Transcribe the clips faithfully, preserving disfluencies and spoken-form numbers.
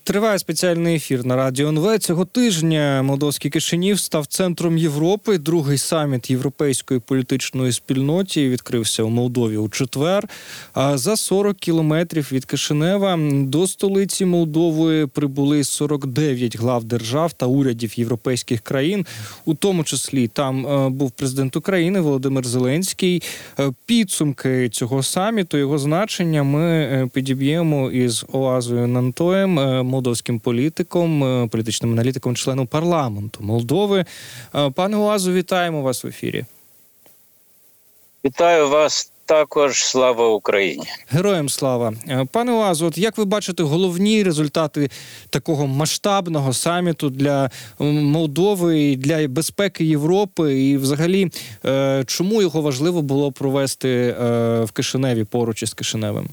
Триває спеціальний ефір на Радіо ен ве. Цього тижня молдовський Кишинів став центром Європи. Другий саміт Європейської політичної спільноти відкрився у Молдові у четвер. А за сорок кілометрів від Кишинева до столиці Молдови прибули сорок дев'ять глав держав та урядів європейських країн. У тому числі там був президент України Володимир Зеленський. Підсумки цього саміту, його значення ми підіб'ємо із Оазою Нантоєм, молдовським політиком, політичним аналітиком, членом парламенту Молдови. Пане Оазу, вітаємо вас в ефірі. Вітаю вас також. Слава Україні. Героям слава. Пане Оазу, от як ви бачите головні результати такого масштабного саміту для Молдови, для безпеки Європи і взагалі чому його важливо було провести в Кишиневі, поруч із Кишиневом?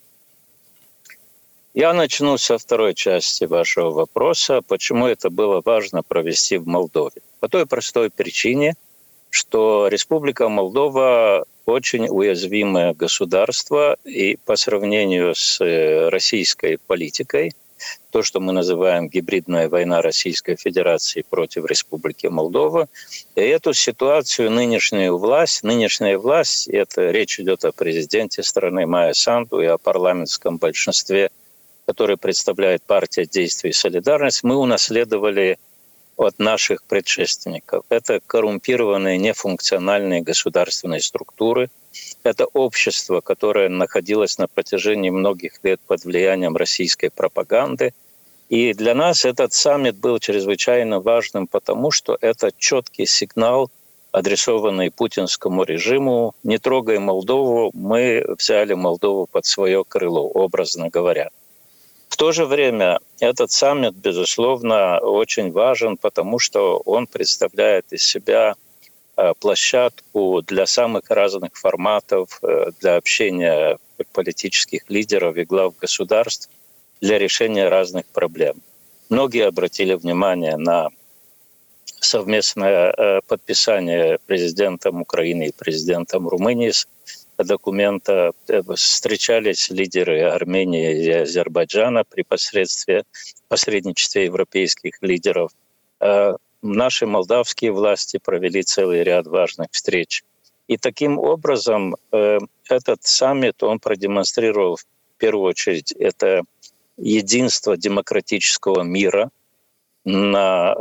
Я начну со второй части вашего вопроса, почему это было важно провести в Молдове. По той простой причине, что Республика Молдова очень уязвимое государство, и по сравнению с российской политикой, то, что мы называем гибридная война Российской Федерации против Республики Молдова, и эту ситуацию нынешняя власть, нынешняя власть, это речь идет о президенте страны Майя Санду и о парламентском большинстве, который представляет партия «Действие и солидарность», мы унаследовали от наших предшественников. Это коррумпированные, нефункциональные государственные структуры. Это общество, которое находилось на протяжении многих лет под влиянием российской пропаганды. И для нас этот саммит был чрезвычайно важным, потому что это четкий сигнал, адресованный путинскому режиму. Не трогай Молдову, мы взяли Молдову под свое крыло, образно говоря. В то же время этот саммит, безусловно, очень важен, потому что он представляет из себя площадку для самых разных форматов, для общения политических лидеров и глав государств, для решения разных проблем. Многие обратили внимание на совместное подписание президентом Украины и президентом Румынии документа. Встречались лидеры Армении и Азербайджана при посредстве, посредничестве европейских лидеров. Наши молдавские власти провели целый ряд важных встреч. И таким образом этот саммит, он продемонстрировал в первую очередь это единство демократического мира на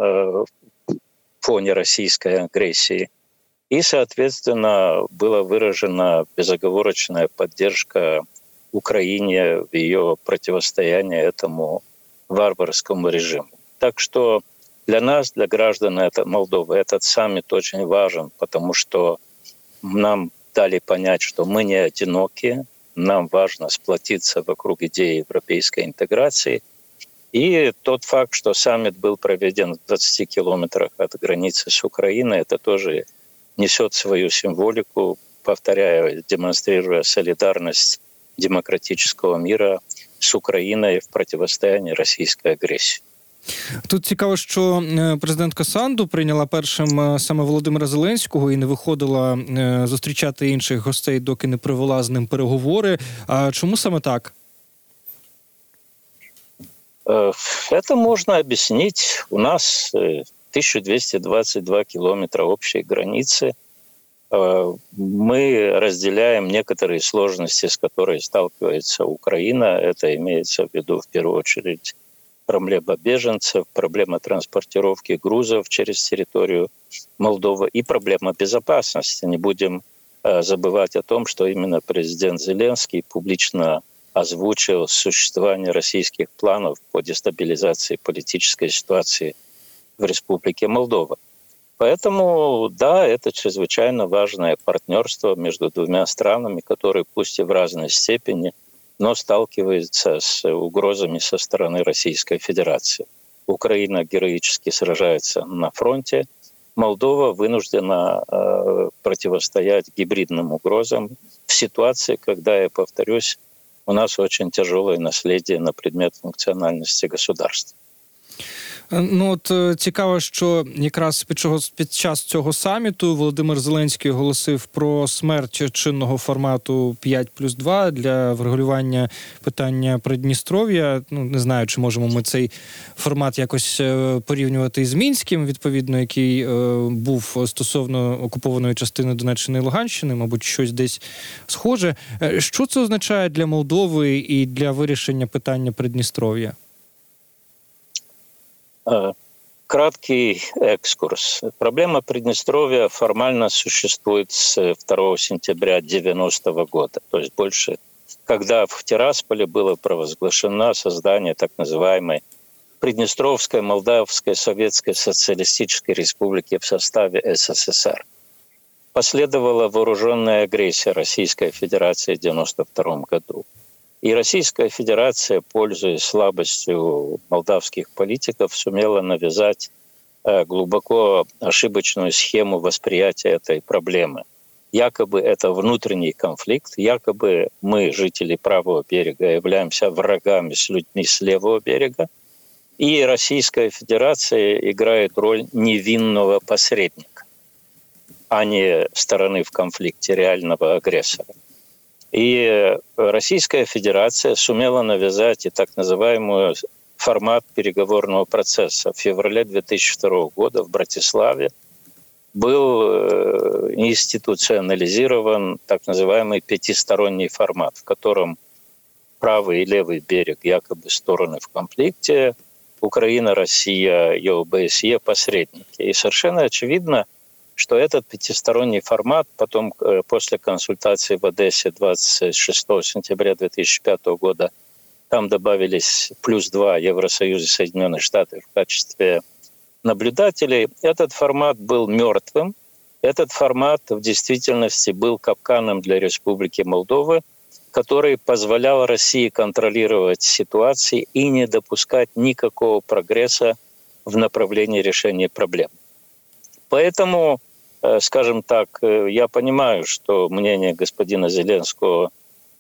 фоне российской агрессии. И, соответственно, была выражена безоговорочная поддержка Украине в ее противостоянии этому варварскому режиму. Так что для нас, для граждан Молдовы, этот саммит очень важен, потому что нам дали понять, что мы не одиноки, нам важно сплотиться вокруг идеи европейской интеграции. И тот факт, что саммит был проведен в двадцати километрах от границы с Украиной, это тоже несет свою символику, повторяю, демонстрируя солидарность демократического мира с Украиной в противостоянии російської агресії. Тут цікаво, що президентка Санду прийняла першим саме Володимира Зеленського і не виходила зустрічати інших гостей, доки не провела з ним переговори. А чому саме так? Это можно объяснить. У нас тысяча двести двадцать два километра общей границы. Мы разделяем некоторые сложности, с которыми сталкивается Украина. Это имеется в виду в первую очередь проблема беженцев, проблема транспортировки грузов через территорию Молдовы и проблема безопасности. Не будем забывать о том, что именно президент Зеленский публично озвучил существование российских планов по дестабилизации политической ситуации в Республике Молдова. Поэтому, да, это чрезвычайно важное партнерство между двумя странами, которые пусть и в разной степени, но сталкиваются с угрозами со стороны Российской Федерации. Украина героически сражается на фронте, Молдова вынуждена э, противостоять гибридным угрозам в ситуации, когда, я повторюсь, у нас очень тяжелое наследие на предмет функциональности государства. Ну от е, цікаво, що якраз під, чого, під час цього саміту Володимир Зеленський оголосив про смерть чинного формату п'ять плюс два для врегулювання питання Придністров'я. Ну, не знаю, чи можемо ми цей формат якось е, порівнювати із Мінським, відповідно, який е, був стосовно окупованої частини Донеччини і Луганщини, мабуть, щось десь схоже. Е, Що це означає для Молдови і для вирішення питання Придністров'я? Краткий экскурс. Проблема Приднестровья формально существует с второго сентября девяностого года. То есть больше, когда в Тирасполе было провозглашено создание так называемой Приднестровской Молдавской Советской Социалистической Республики в составе СССР. Последовала вооруженная агрессия Российской Федерации в девяносто втором году. И Российская Федерация, пользуясь слабостью молдавских политиков, сумела навязать глубоко ошибочную схему восприятия этой проблемы. Якобы это внутренний конфликт, якобы мы, жители правого берега, являемся врагами с людьми с левого берега, и Российская Федерация играет роль невинного посредника, а не стороны в конфликте реального агрессора. И Российская Федерация сумела навязать и так называемый формат переговорного процесса. В феврале две тысячи второго года в Братиславе был институционализирован так называемый пятисторонний формат, в котором правый и левый берег якобы стороны в конфликте, Украина, Россия и ОБСЕ посредники. И совершенно очевидно, что этот пятисторонний формат потом, после консультации в Одессе двадцать шестого сентября две тысячи пятого года, там добавились плюс два Евросоюз и Соединенные Штаты в качестве наблюдателей. Этот формат был мертвым. Этот формат в действительности был капканом для Республики Молдова, который позволял России контролировать ситуацию и не допускать никакого прогресса в направлении решения проблем. Поэтому, скажем так, я понимаю, что мнение господина Зеленского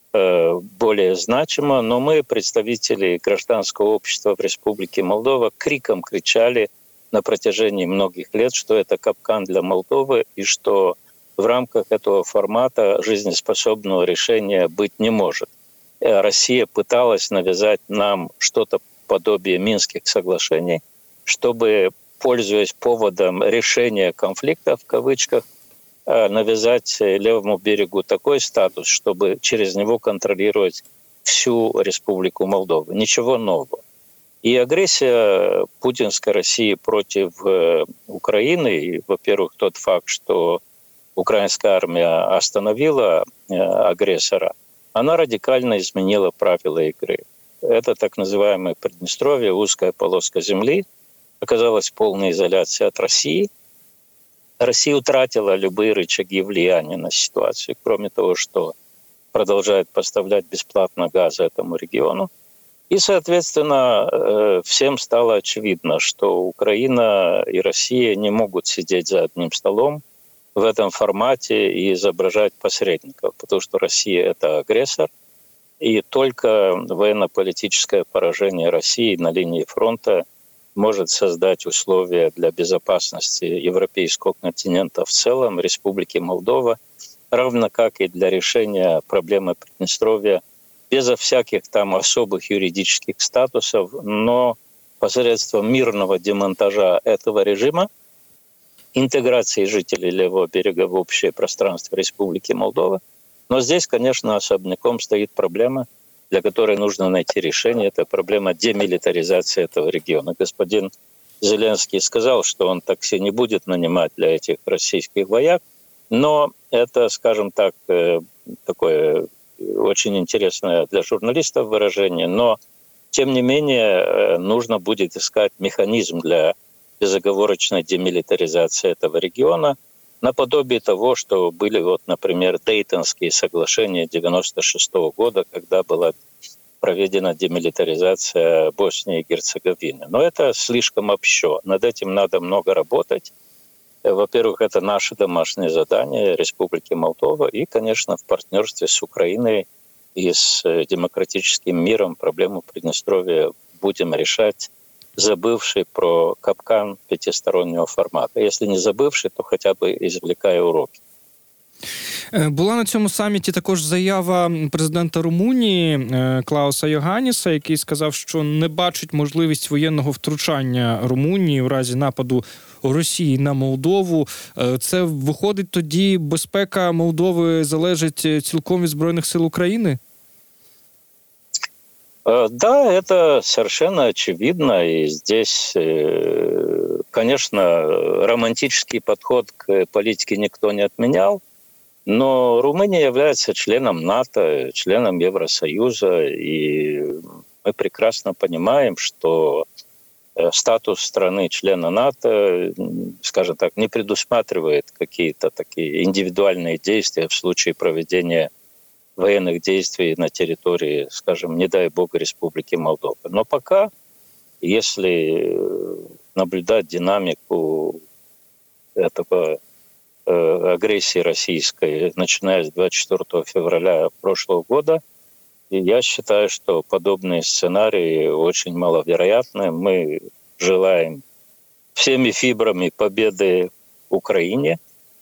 более значимо, но мы, представители гражданского общества в Республике Молдова, криком кричали на протяжении многих лет, что это капкан для Молдовы и что в рамках этого формата жизнеспособного решения быть не может. Россия пыталась навязать нам что-то подобие Минских соглашений, чтобы, пользуясь поводом решения конфликта, в кавычках, навязать левому берегу такой статус, чтобы через него контролировать всю Республику Молдова. Ничего нового. И агрессия путинской России против Украины, и, во-первых, тот факт, что украинская армия остановила агрессора, она радикально изменила правила игры. Это так называемое Приднестровье, узкая полоска земли, оказалась в полной изоляции от России. Россия утратила любые рычаги влияния на ситуацию, кроме того, что продолжает поставлять бесплатно газ этому региону. И, соответственно, всем стало очевидно, что Украина и Россия не могут сидеть за одним столом в этом формате и изображать посредников, потому что Россия — это агрессор, и только военно-политическое поражение России на линии фронта может создать условия для безопасности европейского континента в целом, Республики Молдова, равно как и для решения проблемы Приднестровья безо всяких там особых юридических статусов, но посредством мирного демонтажа этого режима, интеграции жителей левого берега в общее пространство Республики Молдова. Но здесь, конечно, особняком стоит проблема, для которой нужно найти решение. Это проблема демилитаризации этого региона. Господин Зеленский сказал, что он такси не будет нанимать для этих российских вояк, но это, скажем так, такое очень интересное для журналистов выражение, но, тем не менее, нужно будет искать механизм для безоговорочной демилитаризации этого региона, наподобие того, что были, вот, например, Дейтонские соглашения девяносто шестого года, когда была проведена демилитаризация Боснии и Герцеговины. Но это слишком общо. Над этим надо много работать. Во-первых, это наше домашнее задание Республики Молдова и, конечно, в партнерстве с Украиной и с демократическим миром проблему Приднестровья будем решать забывший про капкан пятистороннего формата. Если не забывший, то хотя бы извлекая уроки. Була на цьому саміті також заява президента Румунії Клауса Йоганіса, який сказав, що не бачить можливість воєнного втручання Румунії в разі нападу Росії на Молдову. Це виходить тоді, безпека Молдови залежить цілком від Збройних сил України? Да, это совершенно очевидно. И здесь, конечно, романтический подход к политике никто не отменял. Но Румыния является членом НАТО, членом Евросоюза, и мы прекрасно понимаем, что статус страны-члена НАТО, скажем так, не предусматривает какие-то такие индивидуальные действия в случае проведения военных действий на территории, скажем, не дай бог, Республики Молдова. Но пока, если наблюдать динамику этого агрессии российской, начиная с двадцать четвёртого февраля прошлого года, и я считаю, что подобные сценарии очень маловероятны. Мы желаем всеми фибрами победы Украине.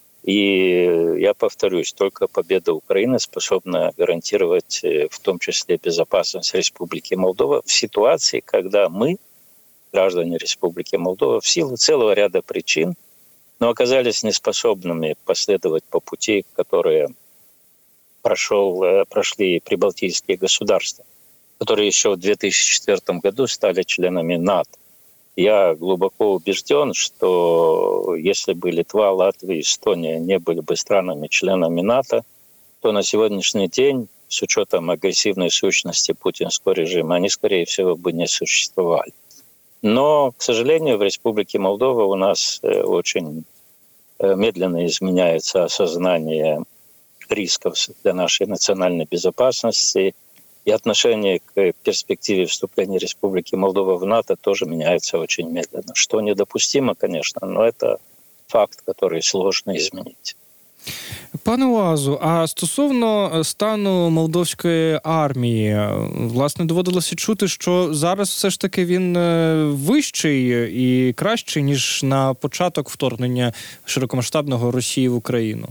И я повторюсь, только победа Украины способна гарантировать в том числе безопасность Республики Молдова в ситуации, когда мы, граждане Республики Молдова, в силу целого ряда причин, но оказались неспособными последовать по пути, которые прошел, прошли прибалтийские государства, которые еще в две тысячи четвёртом году стали членами НАТО. Я глубоко убежден, что если бы Литва, Латвия, Эстония не были бы странами-членами НАТО, то на сегодняшний день, с учетом агрессивной сущности путинского режима, они, скорее всего, бы не существовали. Но, к сожалению, в Республике Молдова у нас очень медленно изменяется осознание рисков для нашей национальной безопасности, и отношение к перспективе вступления Республики Молдова в НАТО тоже меняется очень медленно. Что недопустимо, конечно, но это факт, который сложно изменить. Пане Уазу, а стосовно стану молдовської армії, власне, доводилося чути, що зараз все ж таки він вищий і кращий, ніж на початок вторгнення широкомасштабного Росії в Україну.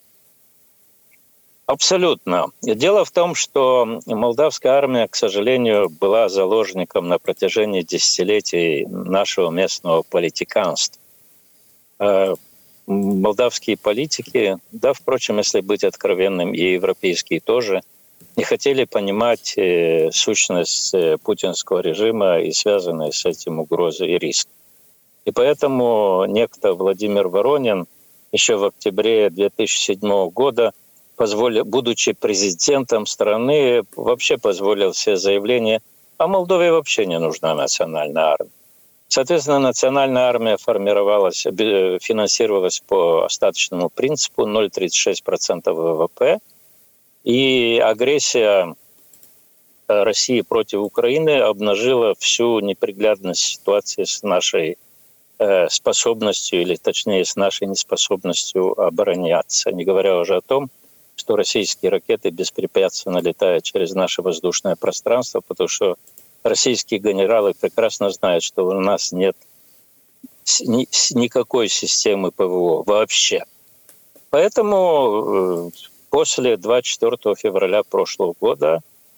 Абсолютно. Дело в том, что молдавская армия, к сожалению, была заложником на протяжении десятилетий нашего местного политиканства. Молдавские политики, да, впрочем, если быть откровенным, и европейские тоже, не хотели понимать сущность путинского режима и связанные с этим угрозы и риски. И поэтому некто Владимир Воронин еще в октябре две тысячи седьмого года, позволил, будучи президентом страны, вообще позволил себе заявление, а Молдове вообще не нужна национальная армия. Соответственно, национальная армия формировалась, финансировалась по остаточному принципу ноль целых тридцать шесть сотых процента ВВП. И агрессия России против Украины обнажила всю неприглядность ситуации с нашей способностью, или точнее с нашей неспособностью обороняться. Не говоря уже о том, что российские ракеты беспрепятственно летают через наше воздушное пространство, потому что российские генералы прекрасно знают, что у нас нет никакой системы ПВО вообще. Поэтому после двадцать четвёртого февраля прошлого года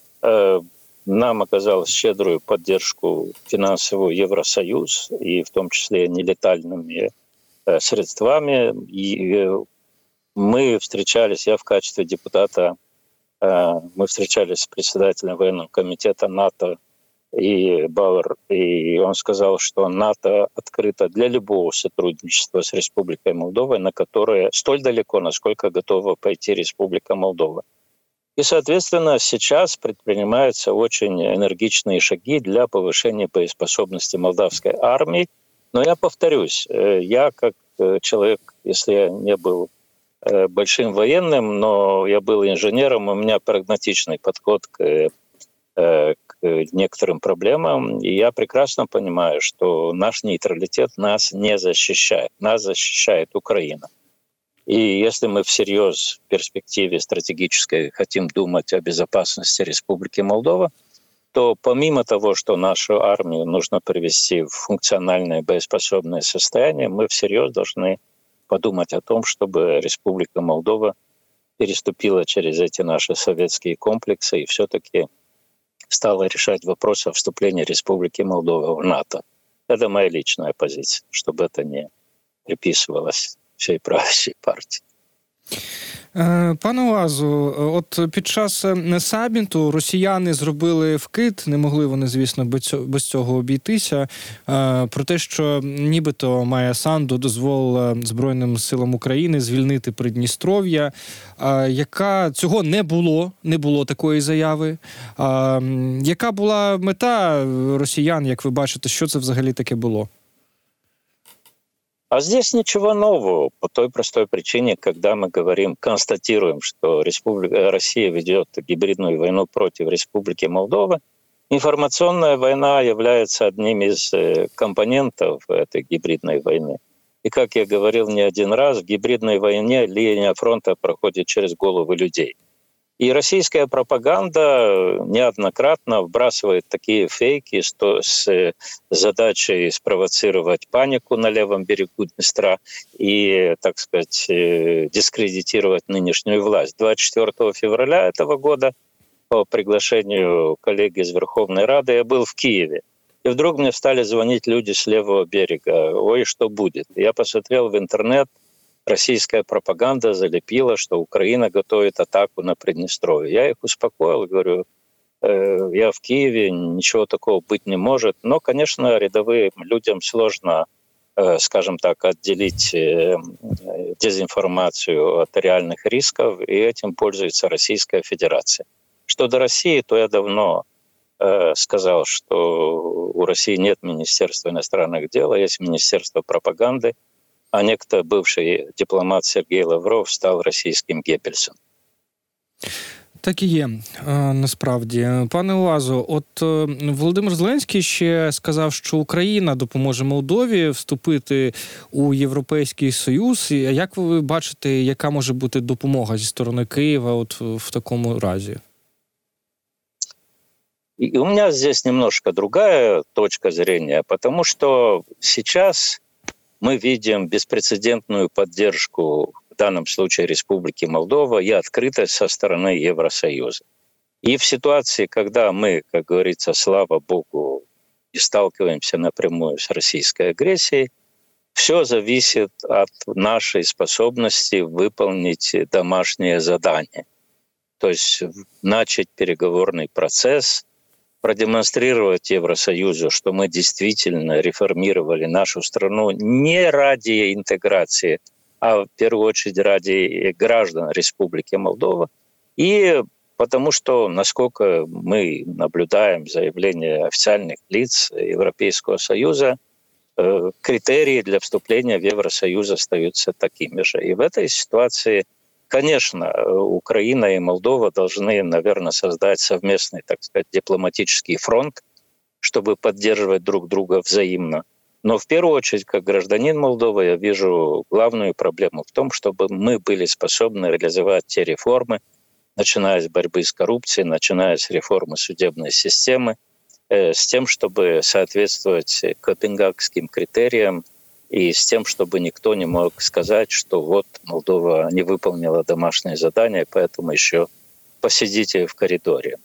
нам оказал щедрую поддержку финансовую Евросоюз, и в том числе нелетальными средствами. И мы встречались, я в качестве депутата, мы встречались с председателем военного комитета НАТО и Бауэр, и он сказал, что НАТО открыто для любого сотрудничества с Республикой Молдова, на которое столь далеко, насколько готова пойти Республика Молдова. И, соответственно, сейчас предпринимаются очень энергичные шаги для повышения боеспособности молдавской армии. Но я повторюсь, я как человек, если я не был большим военным, но я был инженером, у меня прагматичный подход к, к некоторым проблемам, и я прекрасно понимаю, что наш нейтралитет нас не защищает, нас защищает Украина. И если мы всерьез в перспективе стратегической хотим думать о безопасности Республики Молдова, то помимо того, что нашу армию нужно привести в функциональное боеспособное состояние, мы всерьез должны подумать о том, чтобы Республика Молдова переступила через эти наши советские комплексы и все-таки стала решать вопрос о вступлении Республики Молдова в НАТО. Это моя личная позиция, чтобы это не приписывалось всей правящей партии. Пане Лазу, от під час саміту росіяни зробили вкид, не могли вони, звісно, без цього обійтися, про те, що нібито Майя Санду дозволила Збройним силам України звільнити Придністров'я, яка цього не було, не було такої заяви. Яка була мета росіян, як ви бачите, що це взагалі таке було? А здесь ничего нового, по той простой причине, когда мы говорим, констатируем, что Республика, Россия ведет гибридную войну против Республики Молдова, информационная война является одним из компонентов этой гибридной войны. И, как я говорил не один раз, в гибридной войне линия фронта проходит через головы людей. И российская пропаганда неоднократно вбрасывает такие фейки что с задачей спровоцировать панику на левом берегу Днестра и, так сказать, дискредитировать нынешнюю власть. двадцать четвёртого февраля этого года по приглашению коллеги из Верховной Рады я был в Киеве. И вдруг мне стали звонить люди с левого берега. Ой, что будет? Я посмотрел в интернет, российская пропаганда залепила, что Украина готовит атаку на Приднестровье. Я их успокоил, говорю, э, я в Киеве, ничего такого быть не может. Но, конечно, рядовым людям сложно, э, скажем так, отделить э, дезинформацию от реальных рисков, и этим пользуется Российская Федерация. Что до России, то я давно э, сказал, что у России нет Министерства иностранных дел, а есть Министерство пропаганды, а некто бывший дипломат Сергей Лавров став російським Геббельсом. Так і є, насправді. Пане Лазо, от Володимир Зеленський ще сказав, що Україна допоможе Молдові вступити у Європейський Союз. Як ви бачите, яка може бути допомога зі сторони Києва от в такому разі? И у меня здесь немножко другая точка зрения, потому что сейчас мы видим беспрецедентную поддержку, в данном случае Республики Молдова, и открытость со стороны Евросоюза. И в ситуации, когда мы, как говорится, слава Богу, и сталкиваемся напрямую с российской агрессией, все зависит от нашей способности выполнить домашнее задание. То есть начать переговорный процесс, продемонстрировать Евросоюзу, что мы действительно реформировали нашу страну не ради интеграции, а в первую очередь ради граждан Республики Молдова. И потому что, насколько мы наблюдаем заявления официальных лиц Европейского Союза, критерии для вступления в Евросоюз остаются такими же. И в этой ситуации, конечно, Украина и Молдова должны, наверное, создать совместный, так сказать, дипломатический фронт, чтобы поддерживать друг друга взаимно. Но в первую очередь, как гражданин Молдовы, я вижу главную проблему в том, чтобы мы были способны реализовать те реформы, начиная с борьбы с коррупцией, начиная с реформы судебной системы, э, с тем, чтобы соответствовать копенгагским критериям, и с тем, чтобы никто не мог сказать, что вот Молдова не выполнила домашнее задание, поэтому еще посидите в коридоре.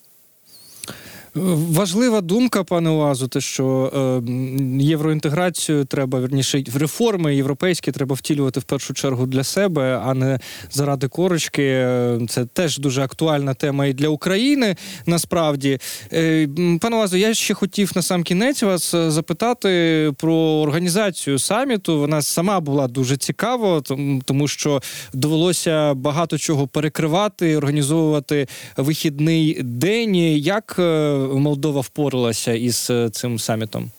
Важлива думка, пане Лазу, те, що е, євроінтеграцію треба, вірніше, реформи європейські треба втілювати в першу чергу для себе, а не заради корочки. Це теж дуже актуальна тема і для України, насправді. Е, пане Лазу, я ще хотів на сам кінець вас запитати про організацію саміту. Вона сама була дуже цікава, тому що довелося багато чого перекривати, організовувати вихідний день. Як Молдова впоралася із цим саммитом?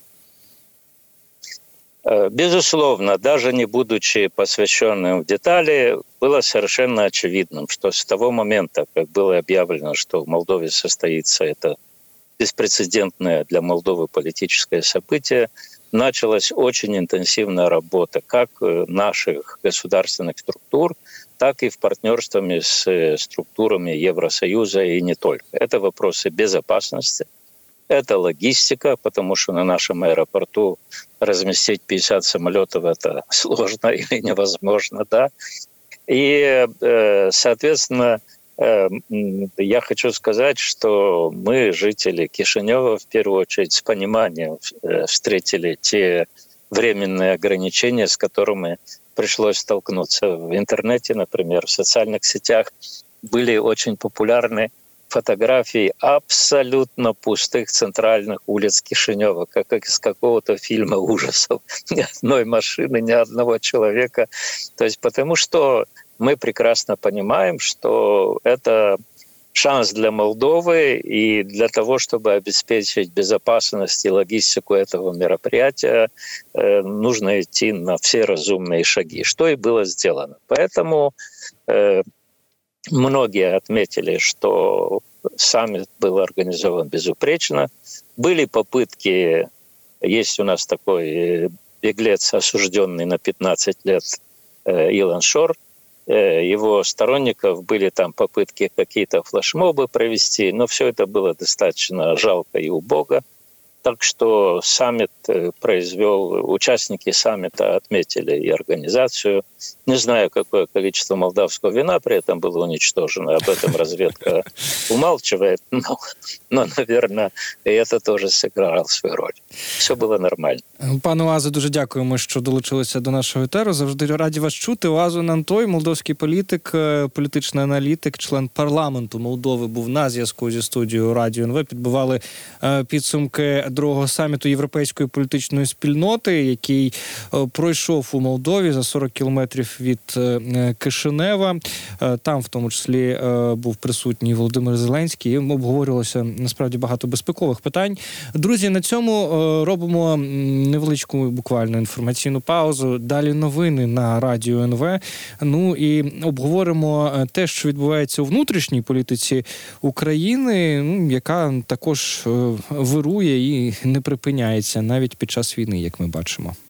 Безусловно, даже не будучи посвященным в детали, было совершенно очевидным, что с того момента, как было объявлено, что в Молдове состоится это беспрецедентное для Молдовы политическое событие, началась очень интенсивная работа как наших государственных структур, так и в партнерстве с структурами Евросоюза и не только. Это вопросы безопасности, Это логистика, потому что на нашем аэропорту разместить пятьдесят самолетов – это сложно или невозможно, да. И, соответственно, я хочу сказать, что мы, жители Кишинева, в первую очередь с пониманием встретили те временные ограничения, с которыми пришлось столкнуться. В интернете, например, в социальных сетях были очень популярны фотографии абсолютно пустых центральных улиц Кишинева, как из какого-то фильма ужасов. Ни одной машины, ни одного человека. То есть потому что мы прекрасно понимаем, что это шанс для Молдовы, и для того, чтобы обеспечить безопасность и логистику этого мероприятия, нужно идти на все разумные шаги, что и было сделано. Поэтому многие отметили, что саммит был организован безупречно. Были попытки, есть у нас такой беглец, осужденный на пятнадцать лет, Илон Шор, его сторонников, были там попытки какие-то флешмобы провести, но все это было достаточно жалко и убого. Так что саммит произвел, участники саммита отметили и организацию. Не знаю, какое количество молдавского вина при этом было уничтожено, об этом разведка умалчивает, но, но наверное, и это тоже сыграло свою роль. Все було нормально. Пане Оазо, дуже дякуємо, що долучилися до нашого етеру. Завжди раді вас чути. Оазо Нантой, молдовський політик, політичний аналітик, член парламенту Молдови, був на зв'язку зі студією Радіо ен ве. Підбивали підсумки другого саміту Європейської політичної спільноти, який пройшов у Молдові за сорок кілометрів від Кишинева. Там, в тому числі, був присутній Володимир Зеленський. І обговорювалося, насправді, багато безпекових питань. Друзі, на цьому робимо невеличку буквально інформаційну паузу. Далі новини на Радіо ен ве. Ну і обговоримо те, що відбувається у внутрішній політиці України, ну, яка також вирує і не припиняється навіть під час війни, як ми бачимо.